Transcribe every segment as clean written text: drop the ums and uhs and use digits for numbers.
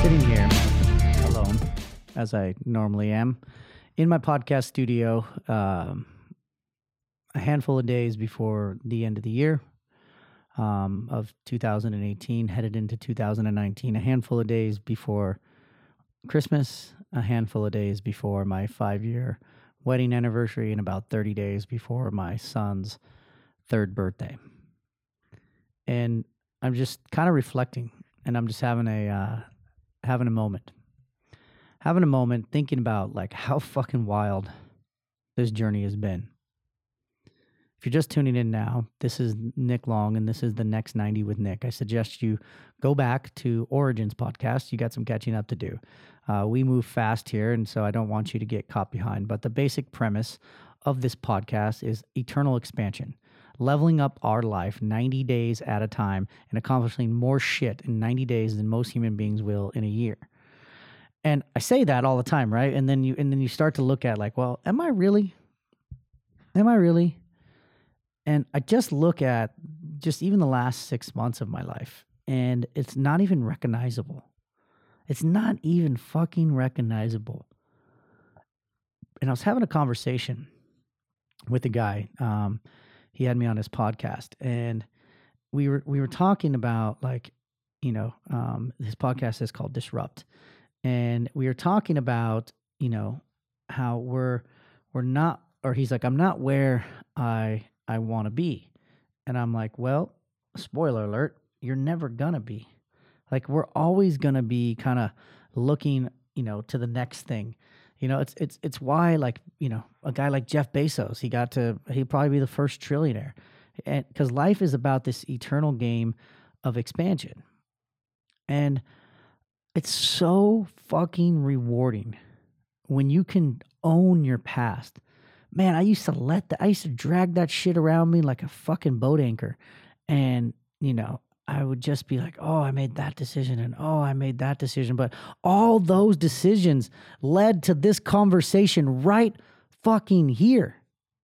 sitting here alone, as I normally am, in my podcast studio, a handful of days before the end of the year of 2018, headed into 2019, a handful of days before Christmas, a handful of days before my 5-year wedding anniversary, and about 30 days before my son's 3rd birthday. And I'm just kind of reflecting, and I'm just having a moment. Having a moment thinking about like how fucking wild this journey has been. If you're just tuning in now, this is Nick Long, and this is the Next 90 with Nick. I suggest you go back to Origins podcast. You got some catching up to do. We move fast here, and so I don't want you to get caught behind. But the basic premise of this podcast is eternal expansion, leveling up our life 90 days at a time and accomplishing more shit in 90 days than most human beings will in a year. And I say that all the time, right? And then you start to look at like, well, am I really? And I just look at just even the last 6 months of my life, and it's not even recognizable. It's not even fucking recognizable. And I was having a conversation with a guy. He had me on his podcast, and we were talking about like, his podcast is called Disrupt, and we were talking about how we're not, or he's like, I'm not where I want to be. And I'm like, well, spoiler alert, you're never gonna be. Like, we're always gonna be kind of looking, to the next thing. It's why, like, a guy like Jeff Bezos, he'd probably be the first trillionaire. And because life is about this eternal game of expansion. And it's so fucking rewarding when you can own your past. Man, I used to drag that shit around me like a fucking boat anchor. And, I would just be like, oh, I made that decision, and oh, I made that decision. But all those decisions led to this conversation right fucking here.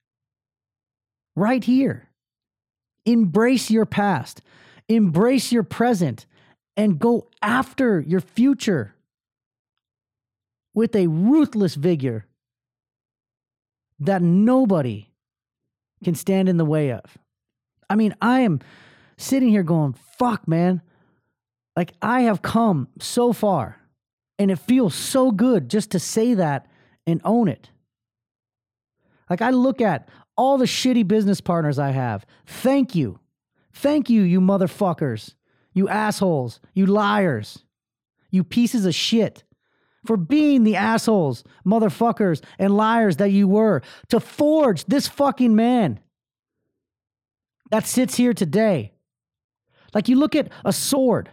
Right here. Embrace your past. Embrace your present. And go after your future with a ruthless vigor that nobody can stand in the way of. I mean, I am sitting here going, fuck, man. Like, I have come so far, and it feels so good just to say that and own it. Like, I look at all the shitty business partners I have. Thank you. Thank you, you motherfuckers. You assholes. You liars. You pieces of shit. For being the assholes, motherfuckers, and liars that you were to forge this fucking man that sits here today. Like, you look at a sword.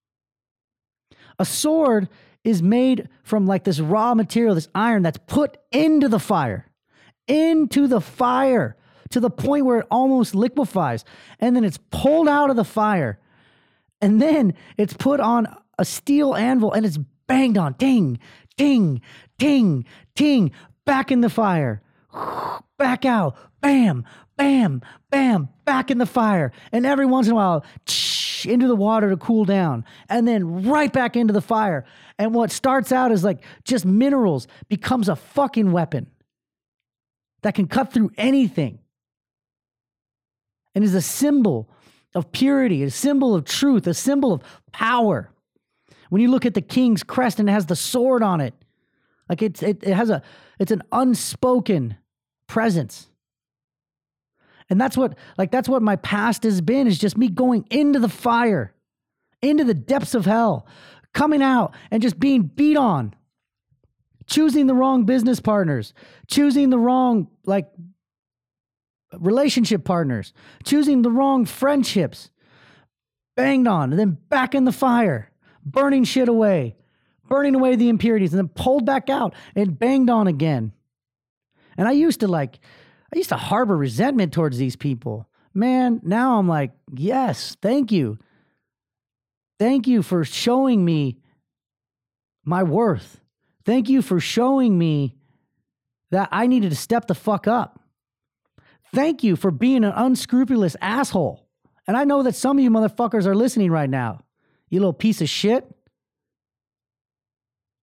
A sword is made from like this raw material, this iron that's put into the fire, to the point where it almost liquefies. And then it's pulled out of the fire. And then it's put on a steel anvil and it's banged on. Ding, ding, ding, ding. Back in the fire. Back out. Bam, bam, bam. Back in the fire. And every once in a while, into the water to cool down. And then right back into the fire. And what starts out as like just minerals becomes a fucking weapon that can cut through anything. And is a symbol of purity, a symbol of truth, a symbol of power. When you look at the king's crest and it has the sword on it, like it's an unspoken presence. And that's what my past has been, is just me going into the fire, into the depths of hell, coming out and just being beat on, choosing the wrong business partners, choosing the wrong relationship partners, choosing the wrong friendships, banged on, and then back in the fire, burning shit away, burning away the impurities, and then pulled back out and banged on again. And I used to harbor resentment towards these people. Man, now I'm like, yes, thank you. Thank you for showing me my worth. Thank you for showing me that I needed to step the fuck up. Thank you for being an unscrupulous asshole. And I know that some of you motherfuckers are listening right now. You little piece of shit.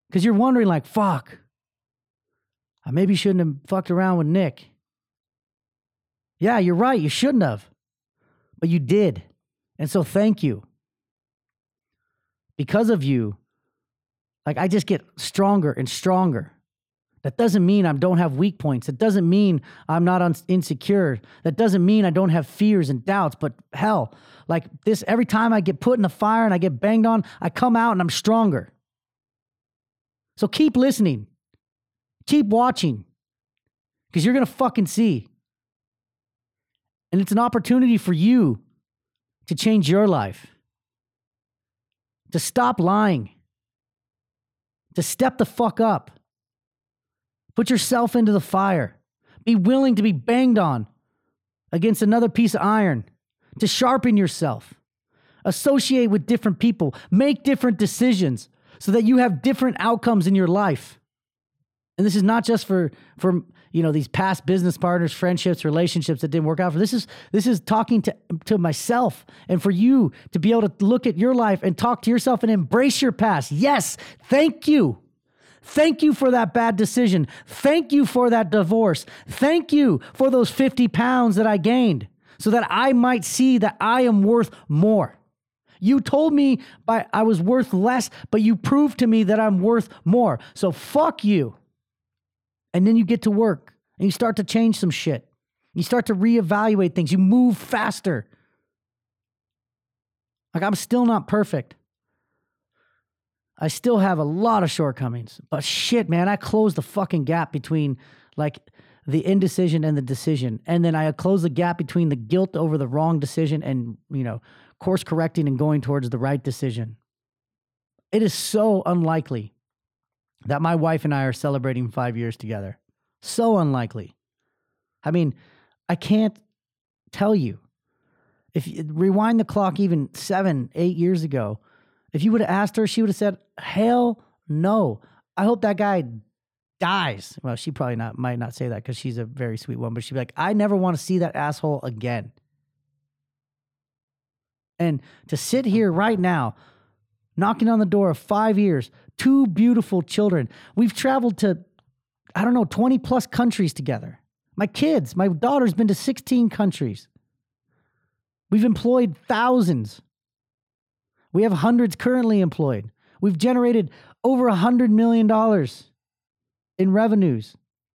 Because you're wondering like, fuck, I maybe shouldn't have fucked around with Nick. Yeah, you're right. You shouldn't have. But you did. And so thank you. Because of you, like I just get stronger and stronger. That doesn't mean I don't have weak points. That doesn't mean I'm not insecure. That doesn't mean I don't have fears and doubts. But hell, like this, every time I get put in the fire and I get banged on, I come out and I'm stronger. So keep listening. Keep watching. Because you're going to fucking see. And it's an opportunity for you to change your life. To stop lying. To step the fuck up. Put yourself into the fire. Be willing to be banged on against another piece of iron. To sharpen yourself. Associate with different people. Make different decisions so that you have different outcomes in your life. And this is not just for these past business partners, friendships, relationships that didn't work out. This is talking to myself and for you to be able to look at your life and talk to yourself and embrace your past. Yes, thank you. Thank you for that bad decision. Thank you for that divorce. Thank you for those 50 pounds that I gained so that I might see that I am worth more. You told me I was worth less, but you proved to me that I'm worth more. So fuck you. And then you get to work and you start to change some shit. You start to reevaluate things. You move faster. Like I'm still not perfect. I still have a lot of shortcomings, but shit, man, I closed the fucking gap between like the indecision and the decision. And then I closed the gap between the guilt over the wrong decision and, course correcting and going towards the right decision. It is so unlikely that my wife and I are celebrating 5 years together. So unlikely. I mean, I can't tell you. If you rewind the clock even 7, 8 years ago, if you would have asked her, she would have said, hell no. I hope that guy dies. Well, she probably might not say that because she's a very sweet woman, but she'd be like, I never want to see that asshole again. And to sit here right now, knocking on the door of 5 years, 2 beautiful children. We've traveled to, 20 plus countries together. My daughter's been to 16 countries. We've employed thousands. We have hundreds currently employed. We've generated over $100 million in revenues.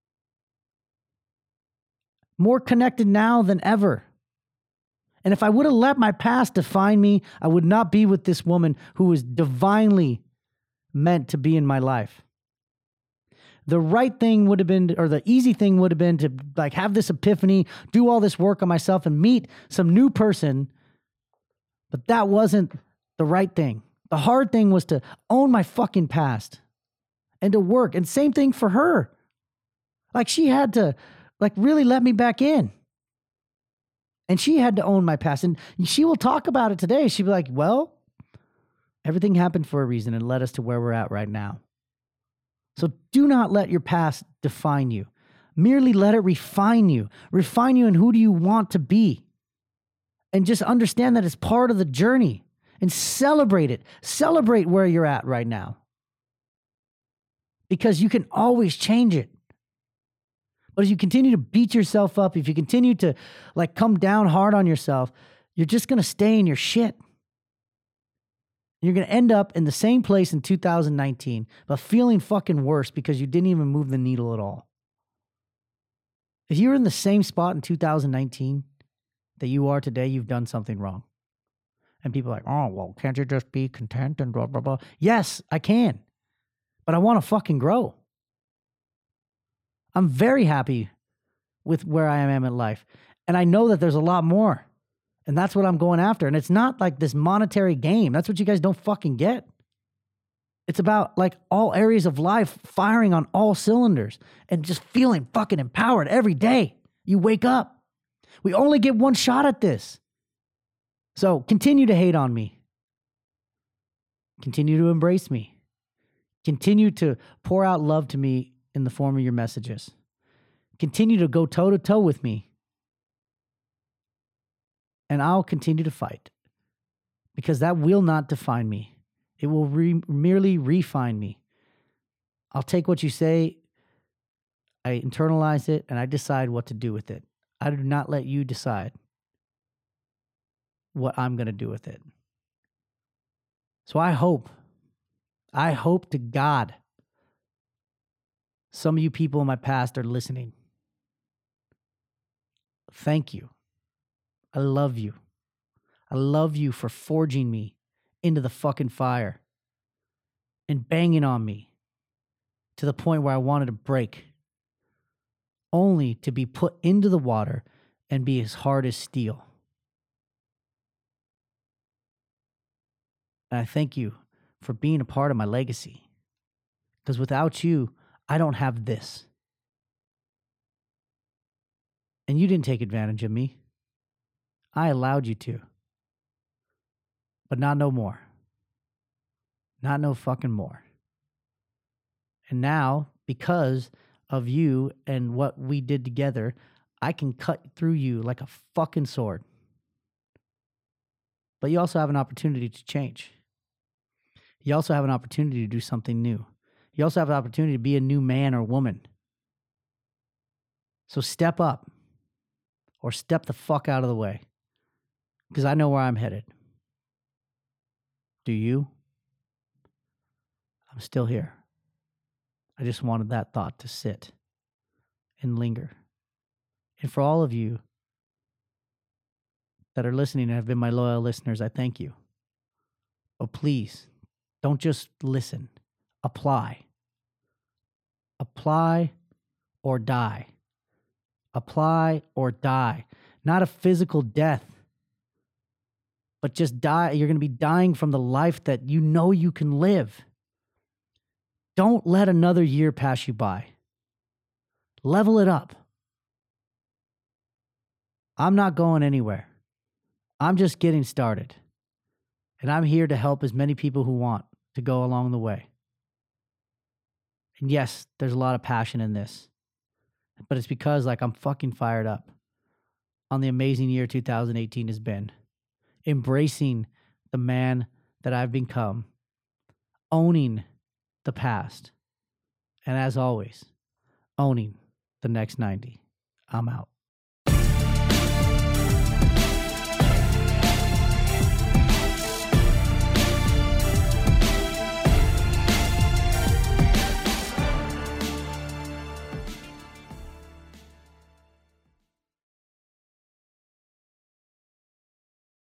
More connected now than ever. And if I would have let my past define me, I would not be with this woman who was divinely meant to be in my life. The right thing would have been, or the easy thing would have been to like have this epiphany, do all this work on myself and meet some new person. But that wasn't the right thing. The hard thing was to own my fucking past and to work. And same thing for her. Like she had to like really let me back in. And she had to own my past. And she will talk about it today. She'll be like, well, everything happened for a reason and led us to where we're at right now. So do not let your past define you. Merely let it refine you. Refine you in who do you want to be. And just understand that it's part of the journey. And celebrate it. Celebrate where you're at right now. Because you can always change it. But if you continue to beat yourself up, if you continue to like come down hard on yourself, you're just going to stay in your shit. You're going to end up in the same place in 2019, but feeling fucking worse because you didn't even move the needle at all. If you're in the same spot in 2019 that you are today, you've done something wrong. And people are like, oh, well, can't you just be content and blah, blah, blah? Yes, I can. But I want to fucking grow. I'm very happy with where I am in life. And I know that there's a lot more. And that's what I'm going after. And it's not like this monetary game. That's what you guys don't fucking get. It's about like all areas of life firing on all cylinders and just feeling fucking empowered every day. You wake up. We only get one shot at this. So continue to hate on me. Continue to embrace me. Continue to pour out love to me in the form of your messages. Continue to go toe to toe with me. And I'll continue to fight. Because that will not define me. It will merely refine me. I'll take what you say, I internalize it, and I decide what to do with it. I do not let you decide what I'm going to do with it. So I hope to God some of you people in my past are listening. Thank you. I love you. I love you for forging me into the fucking fire and banging on me to the point where I wanted to break, only to be put into the water and be as hard as steel. And I thank you for being a part of my legacy. Because without you, I don't have this. And you didn't take advantage of me. I allowed you to. But not no more. Not no fucking more. And now, because of you and what we did together, I can cut through you like a fucking sword. But you also have an opportunity to change. You also have an opportunity to do something new. You also have an opportunity to be a new man or woman. So step up or step the fuck out of the way. Because I know where I'm headed. Do you? I'm still here. I just wanted that thought to sit and linger. And for all of you that are listening and have been my loyal listeners, I thank you. But please, don't just listen. Apply. Apply or die. Apply or die. Not a physical death, but just die. You're going to be dying from the life that you know you can live. Don't let another year pass you by. Level it up. I'm not going anywhere. I'm just getting started. And I'm here to help as many people who want to go along the way. And yes, there's a lot of passion in this. But it's because I'm fucking fired up on the amazing year 2018 has been. Embracing the man that I've become. Owning the past. And as always, owning the next 90. I'm out.